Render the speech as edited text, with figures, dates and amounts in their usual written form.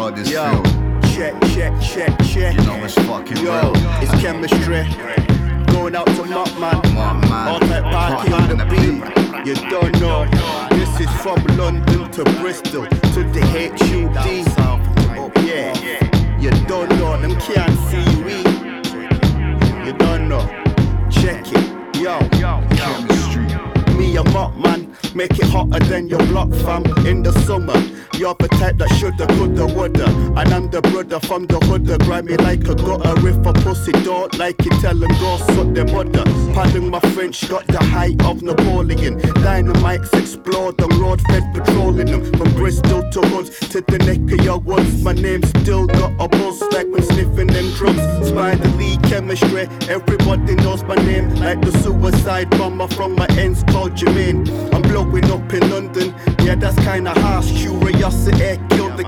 how this Yo, feel. check. You know it's fucking Yo, real. it's chemistry. Going out to Mark man. All type party on the beat. You don't know. This is from London to Bristol to the HUD. Yeah, you don't know. Them can't see we. You don't know. Check it. Yo. Chemistry. Me and Mark man, make it hotter than your block fam. In the summer, you're the type that shoulda, coulda, woulda. And I'm the brother from the hood, grimy like a gutter. If a pussy don't like it, tell them go suck their mother. Pardon my French, got the height of Napoleon. Dynamites explode the road, fed patrolling them. From Bristol to Hoods to the neck of your woods. My name still got a buzz like when sniffing them drugs. Spider Lee chemistry, everybody knows my name. Like the suicide bomber from my ends called Jermaine. I'm blowing up in London, yeah that's kinda harsh. Curiosity killed the